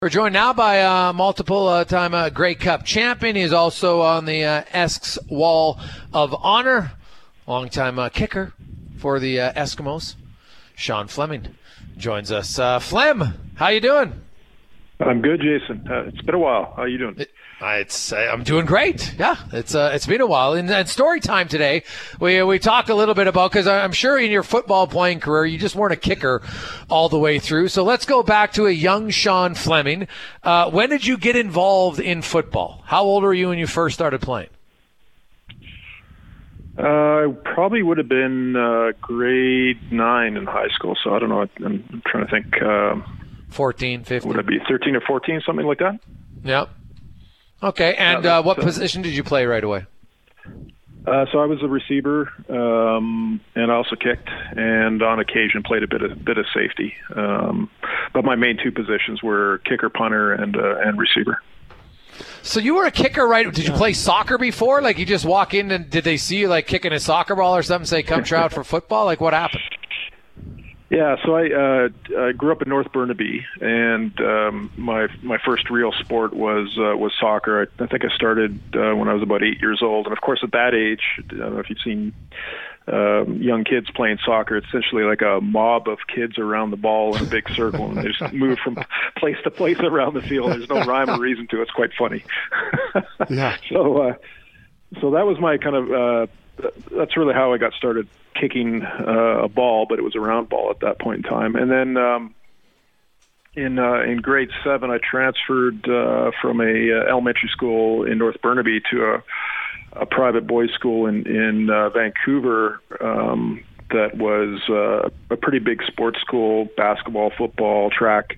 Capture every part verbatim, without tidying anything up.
We're joined now by uh, multiple-time uh, Grey Cup champion. He's also on the uh, Esks Wall of Honor. Longtime uh, kicker for the uh, Eskimos. Sean Fleming joins us. Uh, Flem, how you doing? I'm good, Jason. Uh, it's been a while. How you doing? It, it's uh, I'm doing great. Yeah, it's uh, it's been a while. And, and story time today, we we talk a little bit about, because I'm sure in your football playing career you just weren't a kicker all the way through. So let's go back to a young Sean Fleming. Uh, when did you get involved in football? How old were you when you first started playing? Uh, I probably would have been uh, grade nine in high school. So I don't know. I'm trying to think. Uh, fourteen, fifteen Would it be thirteen or fourteen, something like that? Yep. Okay, and uh, what position did you play right away? Uh, so I was a receiver, um, and I also kicked, and on occasion played a bit of bit of safety. Um, but my main two positions were kicker, punter, and uh, and receiver. So you were a kicker, right? Did you play soccer before? Like you just walk in and did they see you like kicking a soccer ball or something? Say, come try out for football. Like what happened? Yeah, so I, uh, I grew up in North Burnaby, and um, my my first real sport was uh, was soccer. I, I think I started uh, when I was about eight years old, and of course at that age, I don't know if you've seen um, young kids playing soccer. It's essentially like a mob of kids around the ball in a big circle, and they just move from place to place around the field. There's no rhyme or reason to it. It's quite funny. Yeah. So, uh, so that was my kind of. Uh, that's really how I got started kicking uh, a ball, but it was a round ball at that point in time. And then um, in uh, in grade seven, I transferred uh, from a uh, elementary school in North Burnaby to a, a private boys' school in in uh, Vancouver. Um, that was uh, a pretty big sports school: basketball, football, track.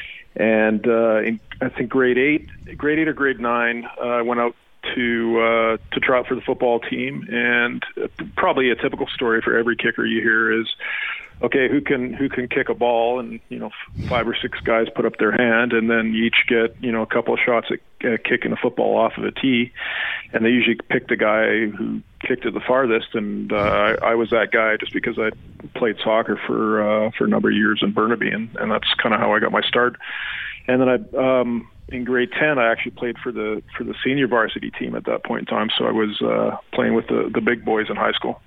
And uh, in I think grade eight, grade eight or grade nine, uh, I went out to uh, to try out for the football team, and probably a typical story for every kicker you hear is, okay, who can who can kick a ball, and you know five or six guys put up their hand, and then you each get you know a couple of shots at uh, kicking a football off of a tee, and they usually pick the guy who kicked it the farthest, and uh, I, I was that guy just because I played soccer for uh, for a number of years in Burnaby, and, and that's kind of how I got my start. And then I um, in grade ten, I actually played for the for the senior varsity team at that point in time. So I was uh, playing with the, the big boys in high school.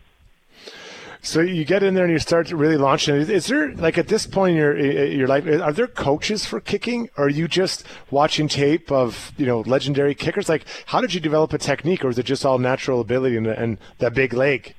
So you get in there and you start really launching. Is there, like at this point in your your life, are there coaches for kicking, or are you just watching tape of you know legendary kickers? Like, how did you develop a technique, or is it just all natural ability and, and that big leg?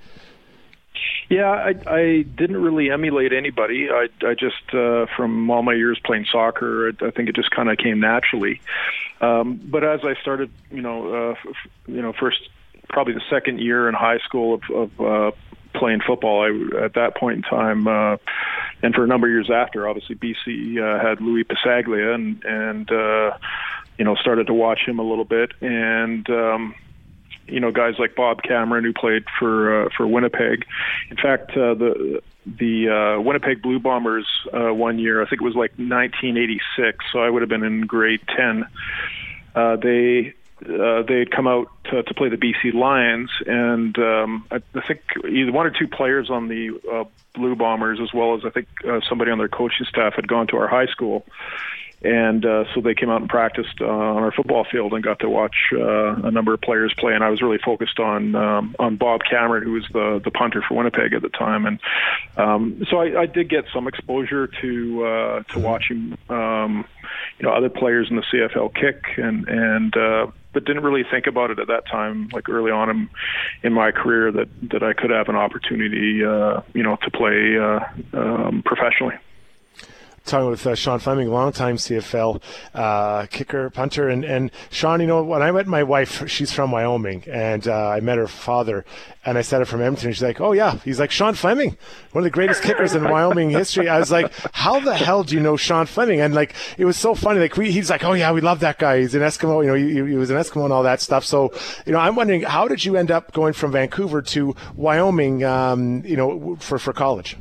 Yeah, I, I didn't really emulate anybody. I, I just, uh, from all my years playing soccer, I, I think it just kind of came naturally. Um, but as I started, you know, uh, f- you know, first probably the second year in high school of, of uh, playing football, I, at that point in time, uh, and for a number of years after, obviously B C uh, had Louis Passaglia, and and uh, you know started to watch him a little bit, and um, you know, guys like Bob Cameron, who played for uh, for Winnipeg. In fact, uh, the the uh, Winnipeg Blue Bombers uh, one year, I think it was like nineteen eighty-six, so I would have been in grade ten. Uh, they uh, they had come out to, to play the B C Lions, and um, I, I think either one or two players on the uh, Blue Bombers, as well as I think uh, somebody on their coaching staff, had gone to our high school. And uh, so they came out and practiced uh, on our football field and got to watch uh, a number of players play. And I was really focused on um, on Bob Cameron, who was the, the punter for Winnipeg at the time. And um, so I, I did get some exposure to uh, to watching um, you know other players in the C F L kick, and and uh, but didn't really think about it at that time, like early on in, in my career, that that I could have an opportunity uh, you know to play uh, um, professionally. Talking with uh, Sean Fleming, longtime C F L uh, kicker, punter, and, and Sean, you know, when I met my wife, she's from Wyoming, and uh, I met her father, and I said her from Edmonton. She's like, "Oh yeah," he's like, "Sean Fleming, one of the greatest kickers in Wyoming history." I was like, "How the hell do you know Sean Fleming?" And like, it was so funny. Like, we, he's like, "Oh yeah, we love that guy. He's an Eskimo. You know, he, he was an Eskimo and all that stuff." So, you know, I'm wondering, how did you end up going from Vancouver to Wyoming? Um, you know, for for college.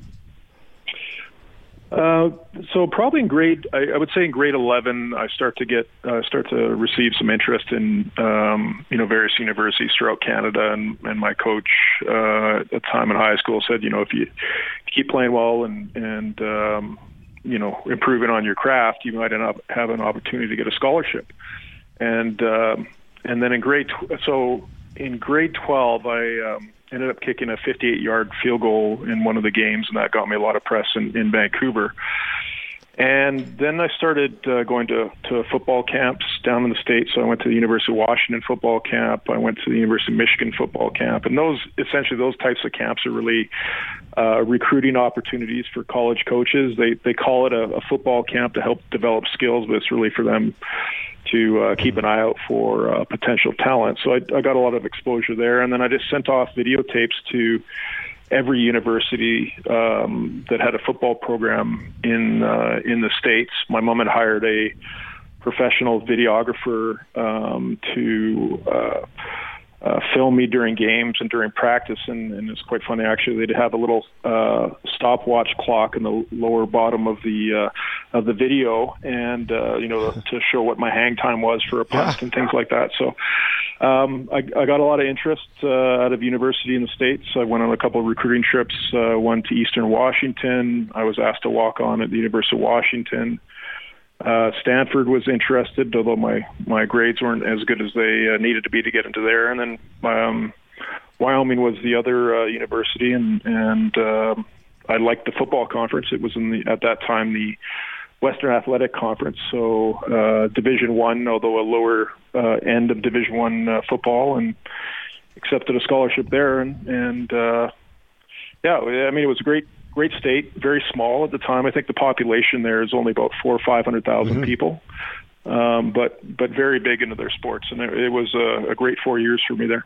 Uh, so probably in grade, I, I would say in grade eleven, I start to get, uh, start to receive some interest in, um, you know, various universities throughout Canada. And, and my coach, uh, at the time in high school said, you know, if you keep playing well and, and, um, you know, improving on your craft, you might end up have an opportunity to get a scholarship. And um, and then in grade tw- so in grade twelve, I um, ended up kicking a fifty-eight yard field goal in one of the games, and that got me a lot of press in, in Vancouver. And then I started uh, going to, to football camps down in the States. So I went to the University of Washington football camp. I went to the University of Michigan football camp. And those, essentially, those types of camps are really uh, recruiting opportunities for college coaches. They they call it a, a football camp to help develop skills, but it's really for them to uh, keep an eye out for uh, potential talent. So I, I got a lot of exposure there. And then I just sent off videotapes to every university um, that had a football program in uh, in the States. My mom had hired a professional videographer um, to uh, uh, film me during games and during practice, and, and it's quite funny actually. They'd have a little uh, stopwatch clock in the lower bottom of the uh, of the video, and uh, you know, to show what my hang time was for a punt yeah. and things like that. So. Um, I, I got a lot of interest uh, out of university in the States. I went on a couple of recruiting trips, uh, one to Eastern Washington. I was asked to walk on at the University of Washington. Uh, Stanford was interested, although my, my grades weren't as good as they uh, needed to be to get into there. And then um, Wyoming was the other uh, university, and, and uh, I liked the football conference. It was in the at that time the Western Athletic Conference, so uh, Division One, although a lower uh, end of Division One uh, football, and accepted a scholarship there. And, and uh, yeah, I mean, it was a great, great state, very small at the time. I think the population there is only about four or five hundred thousand mm-hmm. people, um, but but very big into their sports, and it, it was a, a great four years for me there.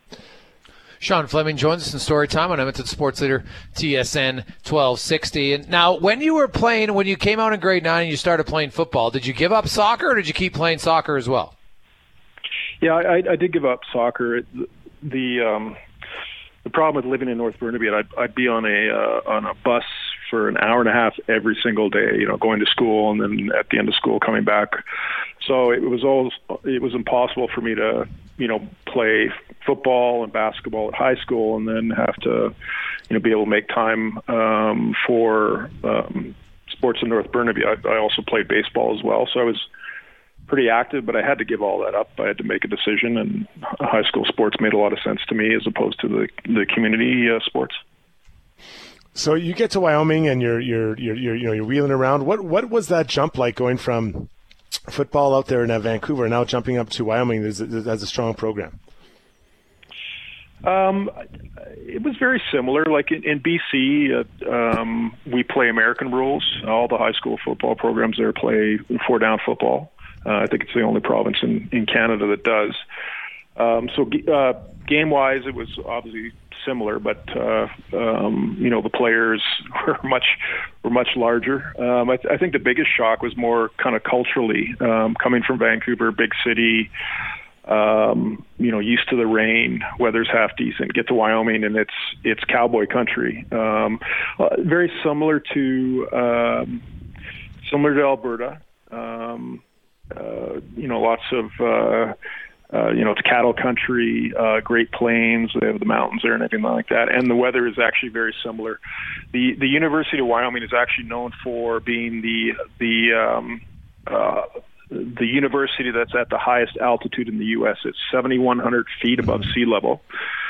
Sean Fleming joins us in Storytime on Edmonton Sports Leader T S N twelve sixty. And now, when you were playing, when you came out in grade nine and you started playing football, did you give up soccer or did you keep playing soccer as well? Yeah, I, I did give up soccer. It, the um, the problem with living in North Burnaby, I'd, I'd be on a uh, on a bus for an hour and a half every single day, you know, going to school and then at the end of school coming back. So it was always, it was impossible for me to, you know, play football and basketball at high school and then have to, you know, be able to make time um, for um, sports in North Burnaby. I, I also played baseball as well, so I was pretty active, but I had to give all that up. I had to make a decision, and high school sports made a lot of sense to me as opposed to the the community uh, sports. So you get to Wyoming and you're you're you're, you're you know you're wheeling around. What what was that jump like going from football out there in uh, Vancouver, now jumping up to Wyoming as, as a strong program? Um, it was very similar. Like in, in B C, uh, um, we play American rules. All the high school football programs there play four-down football. Uh, I think it's the only province in, in Canada that does. Um, so uh, game-wise, it was obviously similar, but uh, um, you know, the players were much were much larger. Um, I, th- I think the biggest shock was more kind of culturally, um, coming from Vancouver, big city. Um, you know, used to the rain, weather's half decent. Get to Wyoming and it's it's cowboy country. Um, uh, very similar to um, similar to Alberta. Um, uh, you know, lots of. Uh, Uh, you know, it's cattle country, uh, Great Plains. They have the mountains there and everything like that. And the weather is actually very similar. The the University of Wyoming is actually known for being the the um, uh, the university that's at the highest altitude in the U S. It's seventy-one hundred feet above sea level.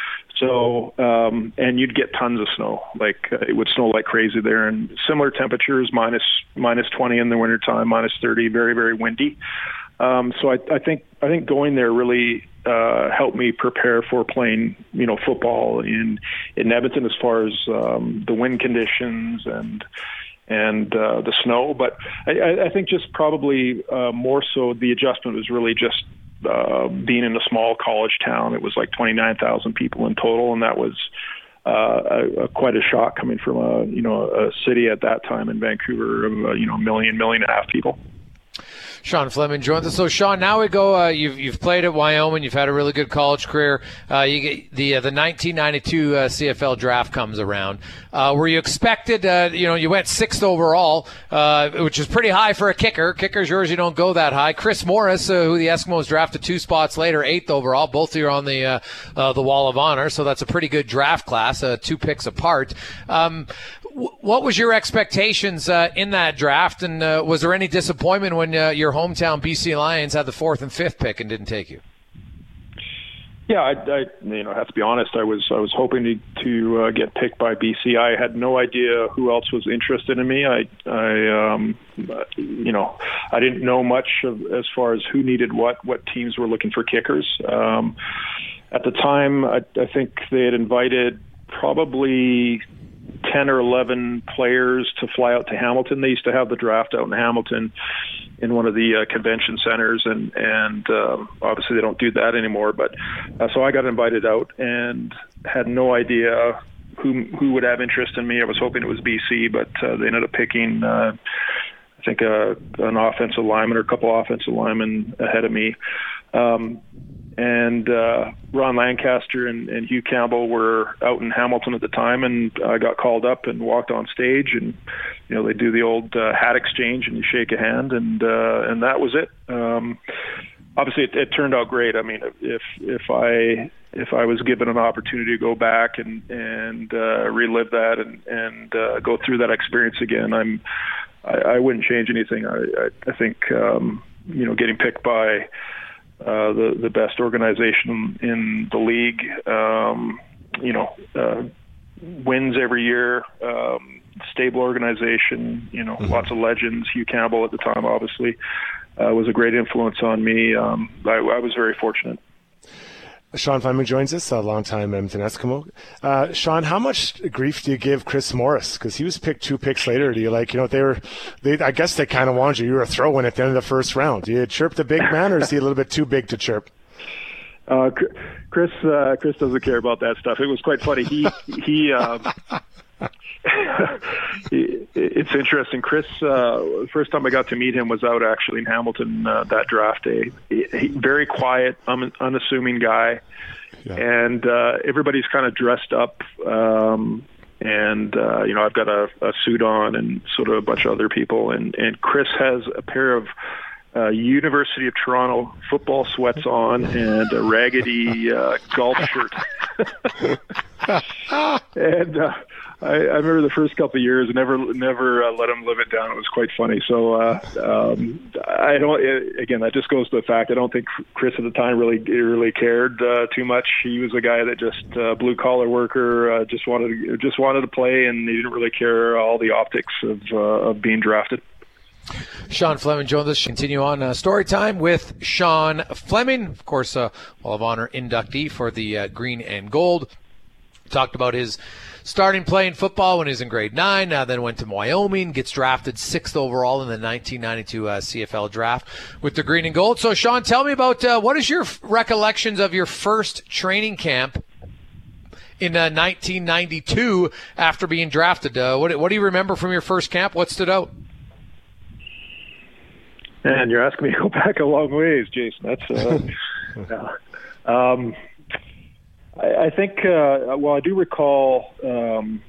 So, um, and you'd get tons of snow. Like uh, it would snow like crazy there, and similar temperatures, minus minus twenty in the wintertime, minus thirty, very very windy. Um, so I, I think I think going there really uh, helped me prepare for playing, you know, football in in Edmonton as far as um, the wind conditions and and uh, the snow. But I, I think just probably uh, more so the adjustment was really just uh, being in a small college town. It was like twenty-nine thousand people in total, and that was uh, a, a, quite a shock coming from a you know a city at that time in Vancouver of uh, you know a million million and a half people. Sean Fleming joins us. So, Sean, now we go. Uh, you've you've played at Wyoming. You've had a really good college career. Uh, you get the uh, the nineteen ninety-two uh, C F L draft comes around. Uh, were you expected? Uh, you know, you went sixth overall, uh, which is pretty high for a kicker. Kickers yours, you don't go that high. Chris Morris, uh, who the Eskimos drafted two spots later, eighth overall. Both of you are on the uh, uh, the Wall of Honor, so that's a pretty good draft class. Uh, two picks apart. Um, What was your expectations uh, in that draft, and uh, was there any disappointment when uh, your hometown B C Lions had the fourth and fifth pick and didn't take you? Yeah, I, I you know, I have to be honest. I was I was hoping to to uh, get picked by B C. I had no idea who else was interested in me. I I um, you know, I didn't know much of, as far as who needed what, what teams were looking for kickers. Um, at the time, I, I think they had invited probably ten or eleven players to fly out to Hamilton. They used to have the draft out in Hamilton in one of the uh, convention centers, and and um, obviously they don't do that anymore. But uh, so I got invited out and had no idea who who would have interest in me. I was hoping it was B C, but uh, they ended up picking uh, I think uh, an offensive lineman or a couple offensive linemen ahead of me. Um, And uh, Ron Lancaster and, and Hugh Campbell were out in Hamilton at the time, and I got called up and walked on stage, and you know they do the old uh, hat exchange, and you shake a hand, and uh, and that was it. Um, obviously, it, it turned out great. I mean, if if I if I was given an opportunity to go back and and uh, relive that and and uh, go through that experience again, I'm I, I wouldn't change anything. I I, I think um, you know getting picked by Uh, the the best organization in the league, um, you know, uh, wins every year, um, stable organization, you know, mm-hmm. lots of legends. Hugh Campbell at the time, obviously, uh, was a great influence on me. Um, I, I was very fortunate. Sean Fleming joins us, a longtime Edmonton Eskimo. Uh, Sean, how much grief do you give Chris Morris? Because he was picked two picks later. Do you like, you know, they were, they, I guess they kind of wanted you. You were a throw-in at the end of the first round. Do you chirp the big man, or is he a little bit too big to chirp? Uh, Chris, uh, Chris doesn't care about that stuff. It was quite funny. He, he, um, it's interesting. Chris, uh, the first time I got to meet him was out actually in Hamilton uh, that draft day. He, he, very quiet, un, unassuming guy, yeah. and uh, everybody's kind of dressed up. Um, and uh, you know, I've got a, a suit on, and sort of a bunch of other people. And, and Chris has a pair of uh, University of Toronto football sweats on and a raggedy uh, golf shirt. and uh, I, I remember the first couple of years, never, never uh, let him live it down. It was quite funny. So uh, um, I don't. It, again, that just goes to the fact I don't think Chris at the time really, really cared uh, too much. He was a guy that just uh, blue collar worker, uh, just wanted, to, just wanted to play, and he didn't really care all the optics of uh, of being drafted. Sean Fleming joins us. Continue on uh, story time with Sean Fleming, of course, uh, Hall of Honor inductee for the uh, Green and Gold. Talked about his starting playing football when he was in grade nine, uh, then went to Wyoming, gets drafted sixth overall in the nineteen ninety-two uh, C F L draft with the Green and Gold. So, Sean, tell me about uh, what is your f- recollections of your first training camp in uh, nineteen ninety-two after being drafted? Uh, what, what do you remember from your first camp? What stood out? Man, you're asking me to go back a long ways, Jason. That's uh, yeah. um, I, I think. Uh, well, I do recall um,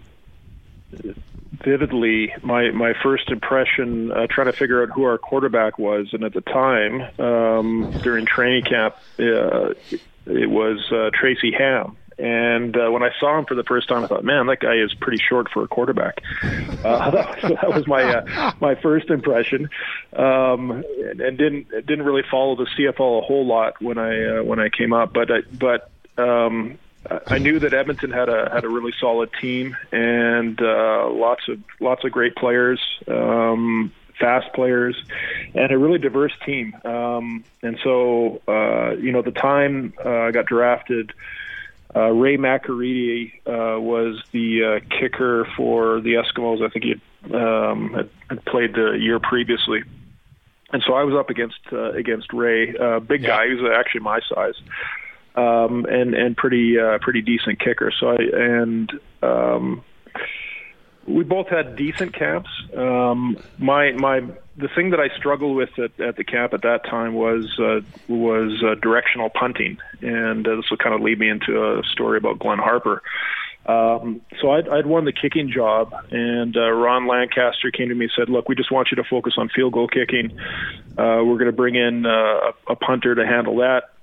vividly my my first impression uh, trying to figure out who our quarterback was, and at the time um, during training camp, uh, it was uh, Tracy Ham. And uh, when I saw him for the first time, I thought, "Man, that guy is pretty short for a quarterback." Uh, that, was, that was my uh, my first impression, um, and, and didn't didn't really follow the C F L a whole lot when I uh, when I came up. But I, but um, I knew that Edmonton had a had a really solid team and uh, lots of lots of great players. Um, fast players, and a really diverse team. Um, and so, uh, you know, the time uh, I got drafted, Uh, Ray McAreedy uh, was the uh, kicker for the Eskimos. I think he had, um, had, had played the year previously, and so I was up against uh, against Ray, uh, big yeah. guy. He was actually my size, um, and and pretty uh, pretty decent kicker. So I and um, we both had decent camps. Um, my my the thing that I struggled with at, at the camp at that time was uh, was uh, directional punting, and uh, this will kind of lead me into a story about Glenn Harper. Um, so I'd, I'd won the kicking job, and uh, Ron Lancaster came to me and said, "Look, we just want you to focus on field goal kicking. Uh, we're going to bring in uh, a, a punter to handle that."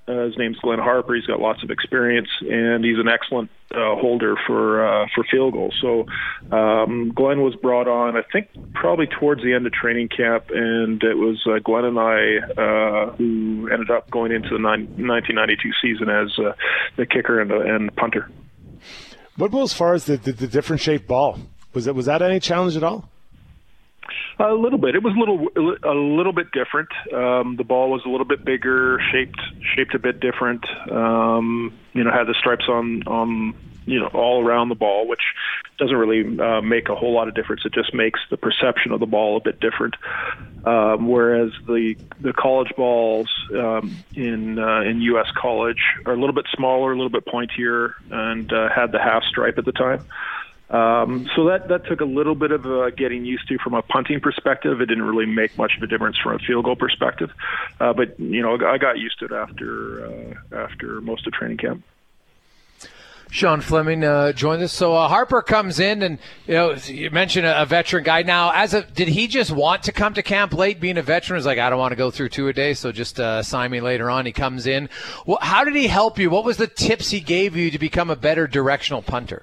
Uh, his name's Glenn Harper. He's got lots of experience, and he's an excellent uh, holder for uh, for field goals. So um, Glenn was brought on, I think, probably towards the end of training camp, and it was uh, Glenn and I uh, who ended up going into the nine, nineteen ninety-two season as uh, the kicker and the and punter. What about as far as the, the, the different shaped ball? Was it was that any challenge at all? A little bit. It was a little a little bit different. Um, the ball was a little bit bigger, shaped shaped a bit different. Um, you know, had the stripes on on you know all around the ball, which doesn't really uh, make a whole lot of difference. It just makes the perception of the ball a bit different. Um, whereas the the college balls um, in uh, in U S college are a little bit smaller, a little bit pointier, and uh, had the half stripe at the time. Um, so that, that took a little bit of uh, getting used to from a punting perspective. It didn't really make much of a difference from a field goal perspective. Uh, but, you know, I got used to it after uh, after most of training camp. Sean Fleming uh, joined us. So uh, Harper comes in, and you know you mentioned a, a veteran guy. Now, as a did he just want to come to camp late? Being a veteran, was like, I don't want to go through two a day, so just uh, sign me later on. He comes in. Well, how did he help you? What was the tips he gave you to become a better directional punter?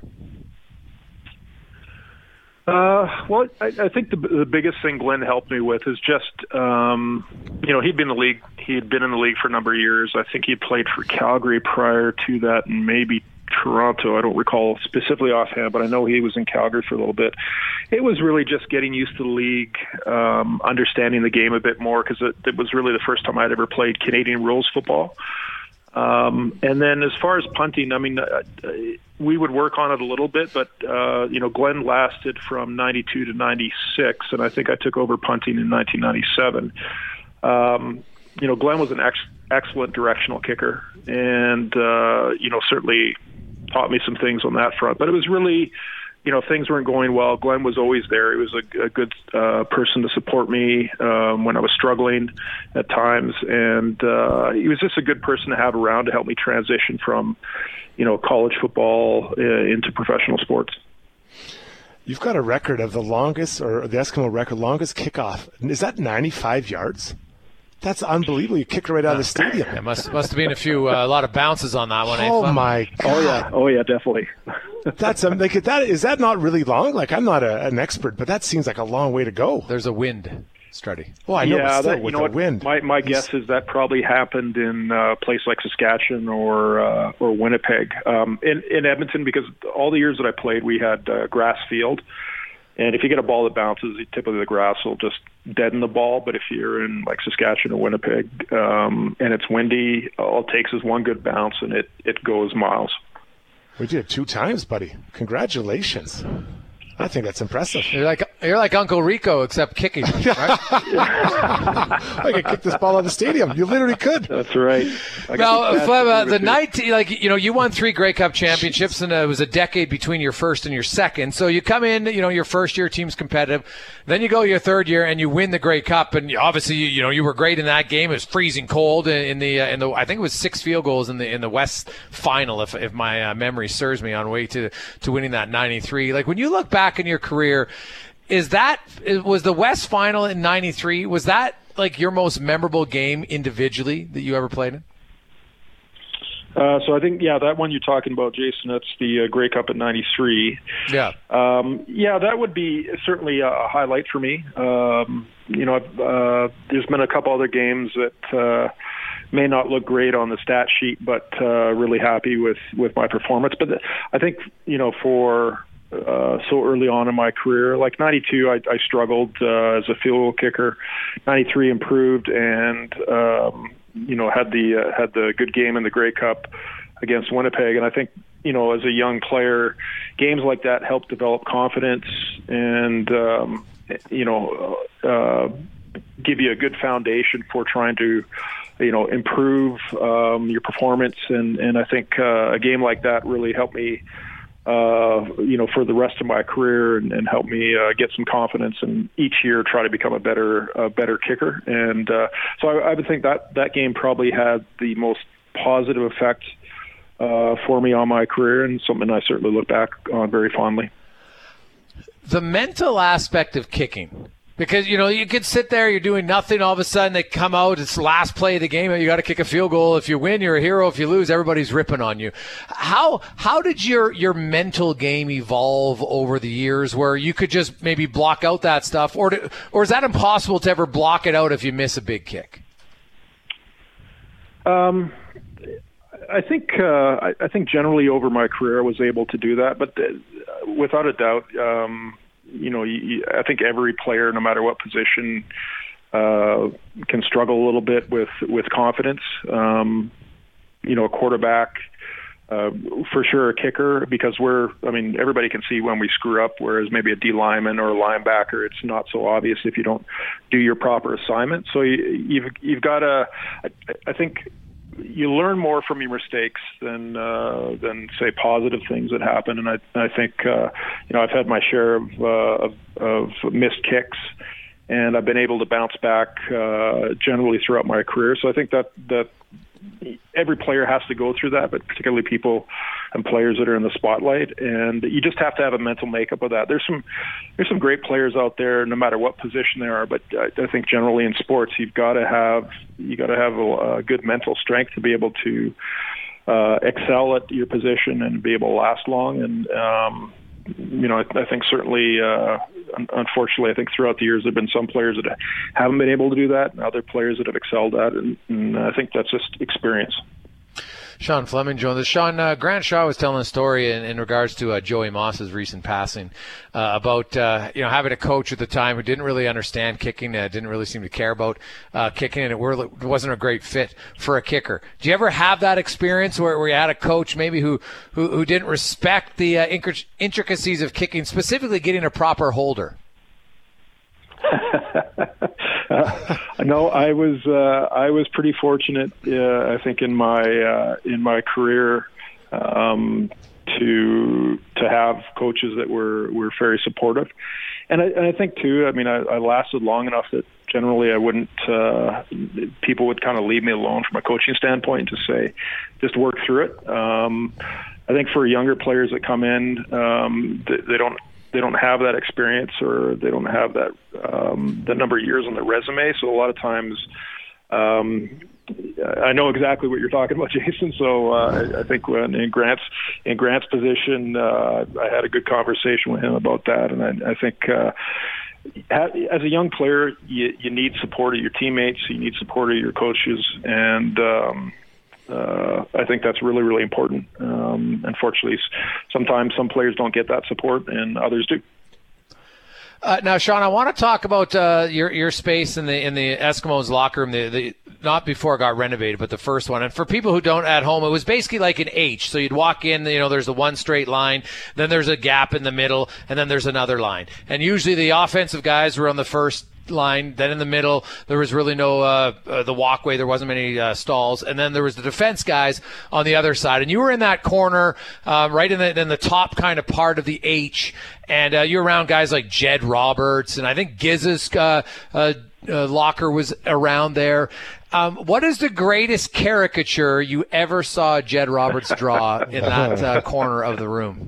Uh, well, I, I think the, the biggest thing Glenn helped me with is just, um, you know, he'd been in the league. He had been in the league for a number of years. I think he played for Calgary prior to that, and maybe Toronto. I don't recall specifically offhand, but I know he was in Calgary for a little bit. It was really just getting used to the league, um, understanding the game a bit more, because it, it was really the first time I'd ever played Canadian rules football. Um, and then as far as punting, I mean, uh, we would work on it a little bit, but, uh, you know, Glenn lasted from ninety-two to ninety-six, and I think I took over punting in nineteen ninety-seven. Um, you know, Glenn was an ex- excellent directional kicker, and, uh, you know, certainly taught me some things on that front. But it was really, you know, things weren't going well. Glenn was always there. He was a, a good uh, person to support me um, when I was struggling at times. And uh, he was just a good person to have around to help me transition from, you know, college football uh, into professional sports. You've got a record of the longest, or the Eskimo record, longest kickoff. Is that ninety-five yards? That's unbelievable. You kicked it right out of the stadium. Yeah, must must have been a few, uh, a lot of bounces on that one. Oh, eh? my God. Oh, yeah. Oh, yeah, definitely. That's um, like that. Is that not really long? Like, I'm not a, an expert, but that seems like a long way to go. There's a wind, Struddy. Well, I know, yeah, but still, that, you with know the what, wind. My my guess is that probably happened in a place like Saskatchewan or uh, or Winnipeg. Um, in in Edmonton, because all the years that I played, we had uh, grass field. And if you get a ball that bounces, typically the grass will just deaden the ball. But if you're in like Saskatchewan or Winnipeg um, and it's windy, all it takes is one good bounce and it, it goes miles. We did it two times, buddy. Congratulations. I think that's impressive. You're like you're like Uncle Rico, except kicking. Right? I could kick this ball out of the stadium. You literally could. That's right. Now, Flem, uh, the night, like you know, you won three Grey Cup championships, and it was a decade between your first and your second. So you come in, you know, your first year team's competitive, then you go your third year and you win the Grey Cup, and obviously, you, you know, you were great in that game. It was freezing cold in the uh, in the I think it was six field goals in the in the West final, if if my uh, memory serves me, on way to to winning that ninety-three. Like when you look back in your career, is that was the West final in ninety-three? Was that like your most memorable game individually that you ever played in? Uh, so I think, yeah, that one you're talking about, Jason, that's the uh, Grey Cup at ninety-three. Yeah. Um, yeah, that would be certainly a highlight for me. Um, you know, uh, there's been a couple other games that uh, may not look great on the stat sheet, but uh, really happy with, with my performance. But the, I think, you know, for uh, so early on in my career, like ninety-two, I, I struggled uh, as a field goal kicker. ninety-three improved and, um, you know, had the uh, had the good game in the Grey Cup against Winnipeg. And I think, you know, as a young player, games like that help develop confidence and, um, you know, uh, give you a good foundation for trying to, you know, improve um, your performance. And, and I think uh, a game like that really helped me, uh, you know, for the rest of my career and, and help me uh, get some confidence and each year try to become a better, a better kicker. And uh, so I, I would think that that game probably had the most positive effect uh, for me on my career and something I certainly look back on very fondly. The mental aspect of kicking, Because, you know, you could sit there, you're doing nothing, all of a sudden they come out, it's the last play of the game, you got to kick a field goal. If you win, you're a hero. If you lose, everybody's ripping on you. How how did your, your mental game evolve over the years where you could just maybe block out that stuff? Or, to, or is that impossible to ever block it out if you miss a big kick? Um, I think uh, I, I think generally over my career I was able to do that, but uh, without a doubt, um, you know, you, you, I think every player, no matter what position, uh, can struggle a little bit with with confidence. Um, you know, a quarterback, uh, for sure, a kicker, because we're, I mean, everybody can see when we screw up, whereas maybe a D lineman or a linebacker, it's not so obvious if you don't do your proper assignment. So you, you've you've got to, I, I think. You learn more from your mistakes than uh, than say positive things that happen, and I I think uh, you know I've had my share of, uh, of of missed kicks, and I've been able to bounce back uh, generally throughout my career. So I think that that every player has to go through that, but particularly people and players that are in the spotlight, and you just have to have a mental makeup of that. There's some there's some great players out there, no matter what position they are. But I, I think generally in sports, you've got to have you got to have a, a good mental strength to be able to uh, excel at your position and be able to last long. And um, you know, I, I think certainly, uh, unfortunately, I think throughout the years there have been some players that haven't been able to do that, and other players that have excelled at it. And, and I think that's just experience. Sean Fleming joins us. Sean, uh, Grant Shaw was telling a story in, in regards to uh, Joey Moss's recent passing uh, about uh, you know having a coach at the time who didn't really understand kicking, uh, didn't really seem to care about uh, kicking, and it, were, it wasn't a great fit for a kicker. Do you ever have that experience where, where you had a coach maybe who who, who didn't respect the uh, intricacies of kicking, specifically getting a proper holder? uh, no, I was uh, I was pretty fortunate. Uh, I think in my uh, in my career um, to to have coaches that were, were very supportive, and I, and I think too. I mean, I, I lasted long enough that generally I wouldn't. Uh, people would kind of leave me alone from a coaching standpoint to say, just work through it. Um, I think for younger players that come in, um, they, they don't. They don't have that experience, or they don't have that um, the number of years on their resume. So a lot of times, um, I know exactly what you're talking about, Jason. So uh, I, I think when in Grant's in Grant's position, uh, I had a good conversation with him about that, and I, I think. Uh, as a young player, you, you need support of your teammates, you need support of your coaches, and um, Uh, I think that's really, really important. Um, unfortunately, sometimes some players don't get that support, and others do. Uh, now, Sean, I want to talk about uh, your your space in the in the Eskimos locker room. The, the not before it got renovated, but the first one. And for people who don't at home, it was basically like an H. So you'd walk in, you know, there's the one straight line, then there's a gap in the middle, and then there's another line. And usually the offensive guys were on the first line, then in the middle there was really no uh, uh the walkway, there wasn't many uh, stalls, and then there was the defense guys on the other side, and you were in that corner uh, right in the in the top kind of part of the H, and uh, you're around guys like Jed Roberts, and I think Giz's uh, uh, uh, locker was around there. Um, what is the greatest caricature you ever saw Jed Roberts draw in that uh, corner of the room?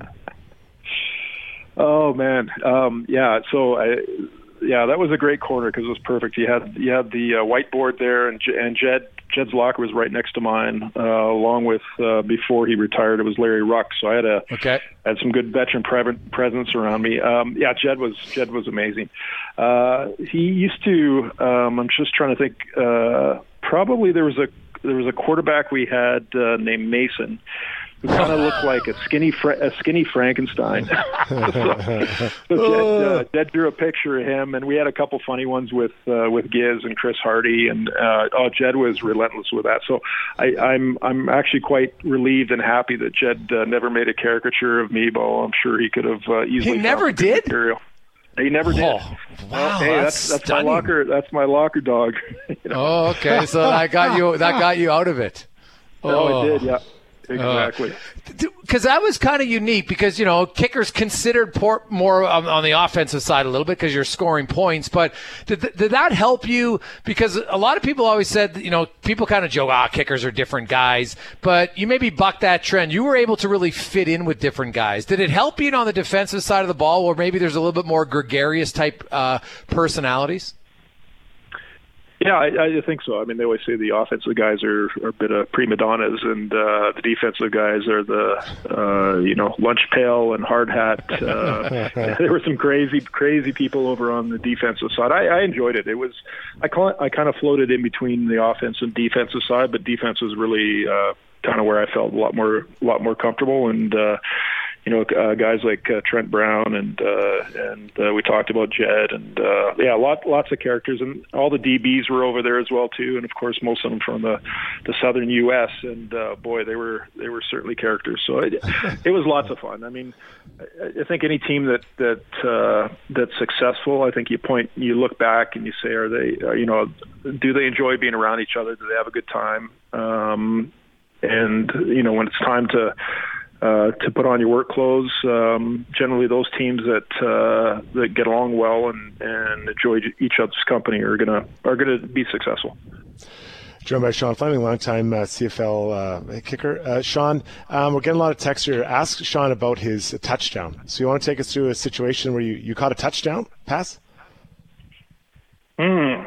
Oh man, um, yeah. So I. Yeah, that was a great corner because it was perfect. You had you had the uh, whiteboard there, and and Jed Jed's locker was right next to mine, uh, along with uh, before he retired, it was Larry Ruck. So I had a okay. had some good veteran pre- presence around me. Um, yeah, Jed was Jed was amazing. Uh, he used to. Um, I'm just trying to think. Uh, probably there was a there was a quarterback we had uh, named Mason, who kind of looked like a skinny, Fra- a skinny Frankenstein. so, so Jed, uh, Jed drew a picture of him, and we had a couple funny ones with uh, with Giz and Chris Hardy, and uh, oh, Jed was relentless with that. So I, I'm I'm actually quite relieved and happy that Jed uh, never made a caricature of me, Bo. I'm sure he could have uh, easily. He never did. Material. He never did. Oh, wow, well, hey, that's, that's, that's my locker. That's my locker dog. you know? Oh, okay. So that got you. That got you out of it. Oh, oh it did. Yeah. exactly. Because uh, that was kind of unique because, you know, kickers considered por- more on, on the offensive side a little bit because you're scoring points. But did, th- did that help you? Because a lot of people always said, you know, people kind of joke, ah, kickers are different guys. But you maybe bucked that trend. You were able to really fit in with different guys. Did it help being on the defensive side of the ball where maybe there's a little bit more gregarious type uh, personalities? Yeah, I, I think so. I mean, they always say the offensive guys are, are a bit of prima donnas, and uh, the defensive guys are the, uh, you know, lunch pail and hard hat. Uh, there were some crazy, crazy people over on the defensive side. I, I enjoyed it. It was, I call it, I kind of floated in between the offense and defensive side, but defense was really uh, kind of where I felt a lot more, a lot more comfortable. And uh, you know, uh, guys like uh, Trent Brown and uh, and uh, we talked about Jed and uh, yeah, lot, lots of characters, and all the D Bs were over there as well too, and of course most of them from the, the southern U S and uh, boy, they were they were certainly characters. So it, it was lots of fun. I mean, I, I think any team that that uh, that's successful, I think you point, you look back and you say, are they, uh, you know, do they enjoy being around each other? Do they have a good time? Um, and you know, when it's time to Uh, to put on your work clothes. Um, generally, those teams that uh, that get along well and, and enjoy each other's company are gonna are gonna be successful. Joined by Sean Fleming, longtime uh, C F L uh, kicker. Uh, Sean, um, we're getting a lot of texts here. Ask Sean about his touchdown. So you want to take us through a situation where you, you caught a touchdown pass? Hmm.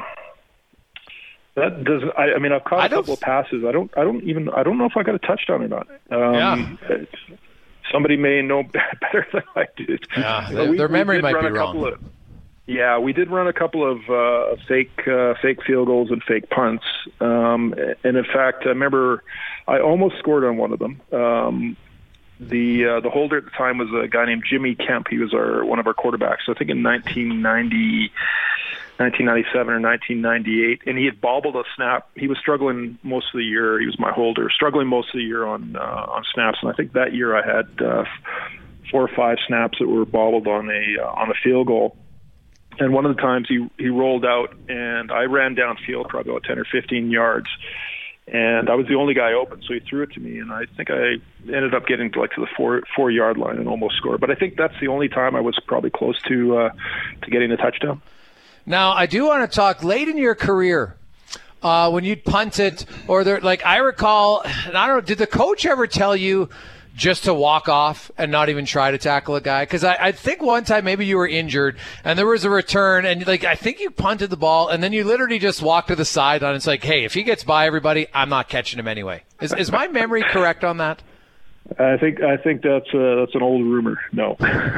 That does. I, I mean, I've caught a couple of passes. I don't. I don't even. I don't know if I got a touchdown or not. Um, yeah. Somebody may know better than I do. Yeah, their, we, their memory might be wrong. Of, yeah, we did run a couple of uh, fake uh, fake field goals and fake punts. Um, and in fact, I remember I almost scored on one of them. Um, the uh, the holder at the time was a guy named Jimmy Kemp. He was our one of our quarterbacks. I think in nineteen ninety. nineteen ninety-seven or nineteen ninety-eight, and he had bobbled a snap. He was struggling most of the year. He was my holder, struggling most of the year on uh, on snaps. And I think that year I had uh, four or five snaps that were bobbled on a uh, on a field goal. And one of the times he he rolled out, and I ran downfield probably about ten or fifteen yards, and I was the only guy open, so he threw it to me, and I think I ended up getting to like to the four four yard line and almost scored. But I think that's the only time I was probably close to uh, to getting a touchdown. Now, I do want to talk late in your career uh, when you'd punt it, or there, like I recall, and I don't know, did the coach ever tell you just to walk off and not even try to tackle a guy? Because I, I think one time maybe you were injured and there was a return, and like I think you punted the ball and then you literally just walked to the sideline. It's like, hey, if he gets by everybody, I'm not catching him anyway. Is is my memory correct on that? I think I think that's uh, that's an old rumor. No,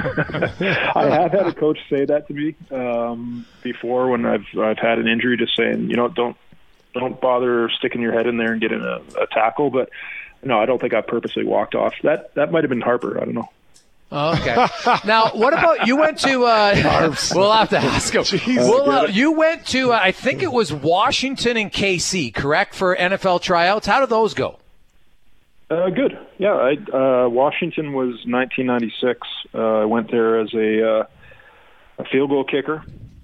I have had a coach say that to me um, before when I've I've had an injury, just saying, you know, don't don't bother sticking your head in there and getting a, a tackle. But no, I don't think I purposely walked off. That that might have been Harper. I don't know. Oh, okay. Now, what about you went to? Uh, we'll have to ask him. We'll, uh, you went to, uh, I think it was Washington and K C, correct, for N F L tryouts. How did those go? Uh, good. Yeah, I, uh, Washington was nineteen ninety-six. Uh, I went there as a, uh, a field goal kicker,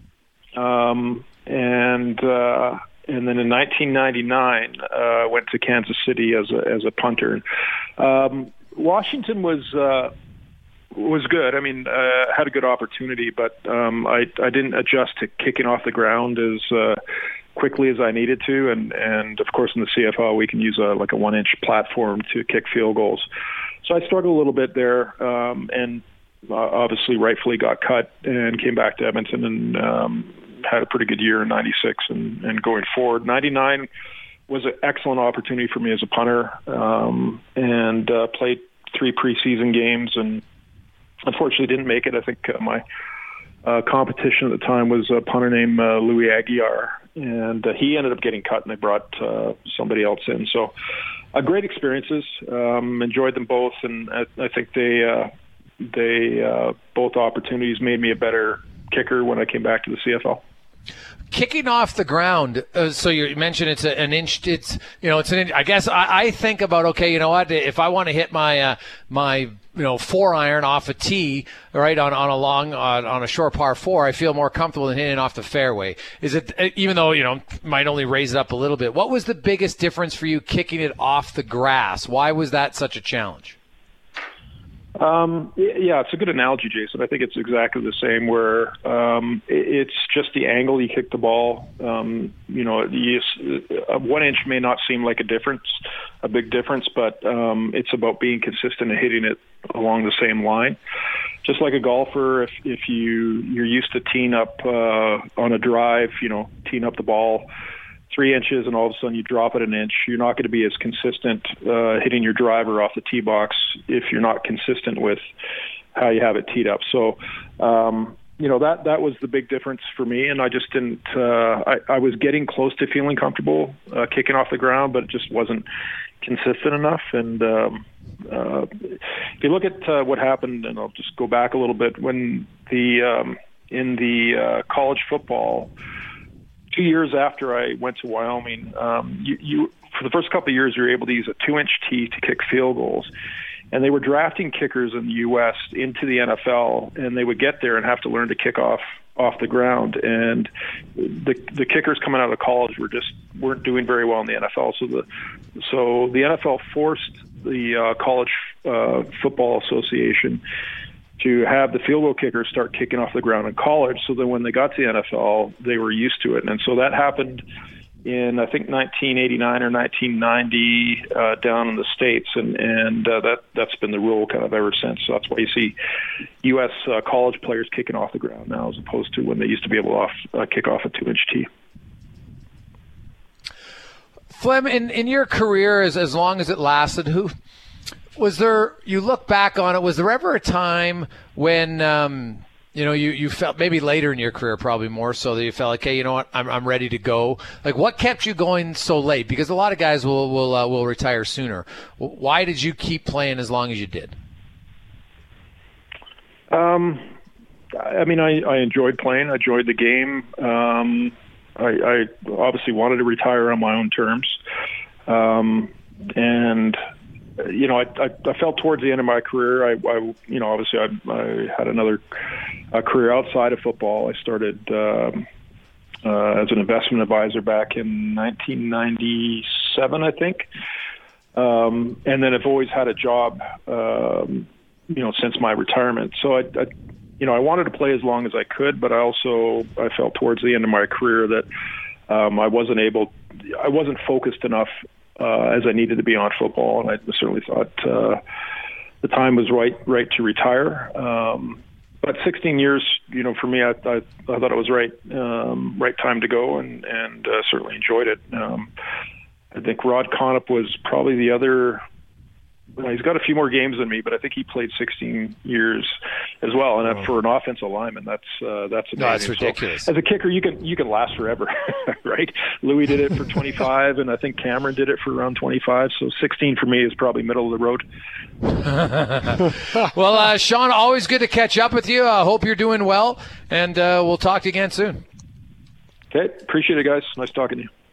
um, and uh, and then in nineteen ninety-nine, I uh, went to Kansas City as a as a punter. Um, Washington was uh, was good. I mean, uh, had a good opportunity, but um, I I didn't adjust to kicking off the ground as uh, quickly as I needed to, and and of course in the C F L we can use a like a one inch platform to kick field goals. So I struggled a little bit there, um, and uh, obviously rightfully got cut and came back to Edmonton and um, had a pretty good year in ninety-six and, and going forward. ninety-nine was an excellent opportunity for me as a punter, um, and uh, played three preseason games and unfortunately didn't make it. I think uh, my uh, competition at the time was a punter named uh, Louis Aguiar, and uh, he ended up getting cut, and they brought uh, somebody else in. So uh, great experiences, um, enjoyed them both, and I, I think they uh, they uh, both opportunities made me a better kicker when I came back to the C F L. Kicking off the ground, uh, so you mentioned it's a, an inch. It's you know, it's an. Inch, I guess I, I think about okay, you know what? If I want to hit my uh, my you know four iron off a tee, right on on a long on, on a short par four, I feel more comfortable than hitting off the fairway. Is it even though you know might only raise it up a little bit? What was the biggest difference for you kicking it off the grass? Why was that such a challenge? Um, yeah, it's a good analogy, Jason. I think it's exactly the same where um, it's just the angle you kick the ball. Um, you know, you, uh, one inch may not seem like a difference, a big difference, but um, it's about being consistent and hitting it along the same line. Just like a golfer, if, if you, you're used to teeing up uh, on a drive, you know, teeing up the ball three inches and all of a sudden you drop it an inch, you're not going to be as consistent uh, hitting your driver off the tee box if you're not consistent with how you have it teed up. So, um, you know, that, that was the big difference for me. And I just didn't, uh, I, I was getting close to feeling comfortable uh, kicking off the ground, but it just wasn't consistent enough. And um, uh, if you look at uh, what happened, and I'll just go back a little bit, when the, um, in the uh, college football, two years after I went to Wyoming, um, you, you for the first couple of years, you were able to use a two-inch tee to kick field goals. And they were drafting kickers in the U S into the N F L, and they would get there and have to learn to kick off off the ground. And the the kickers coming out of college were just weren't doing very well in the N F L. So the so the N F L forced the uh, College uh, Football Association to have the field goal kickers start kicking off the ground in college, so that when they got to the N F L, they were used to it. And so that happened in, I think, nineteen eighty-nine or nineteen ninety uh, down in the States, and, and uh, that, that's been the rule kind of ever since. So that's why you see U S uh, college players kicking off the ground now, as opposed to when they used to be able to off, uh, kick off a two-inch tee. Flem, in, in your career, as, as long as it lasted, who... Was there, you look back on it, was there ever a time when, um, you know, you, you felt, maybe later in your career, probably more so, that you felt like, hey, you know what, I'm I'm ready to go? Like, what kept you going so late? Because a lot of guys will will uh, will retire sooner. Why did you keep playing as long as you did? Um, I mean, I, I enjoyed playing. I enjoyed the game. Um, I, I obviously wanted to retire on my own terms. Um, and... You know, I, I, I felt towards the end of my career, I, I you know, obviously I, I had another uh, career outside of football. I started um, uh, as an investment advisor back in nineteen ninety-seven, I think. Um, and then I've always had a job, um, you know, since my retirement. So I, I, you know, I wanted to play as long as I could, but I also, I felt towards the end of my career that um, I wasn't able, I wasn't focused enough Uh, as I needed to be on football, and I certainly thought uh, the time was right right to retire. Um, but sixteen years, you know, for me, I, I, I thought it was right um, right time to go, and and uh, certainly enjoyed it. Um, I think Rod Connop was probably the other. Well, he's got a few more games than me, but I think he played sixteen years as well. And oh. for an offensive lineman, that's uh, that's amazing. No, that's ridiculous. So, as a kicker, you can you can last forever, right? Louis did it for twenty-five, and I think Cameron did it for around twenty-five. So sixteen for me is probably middle of the road. Well, uh, Sean, always good to catch up with you. I uh, hope you're doing well, and uh, we'll talk to you again soon. Okay, appreciate it, guys. Nice talking to you.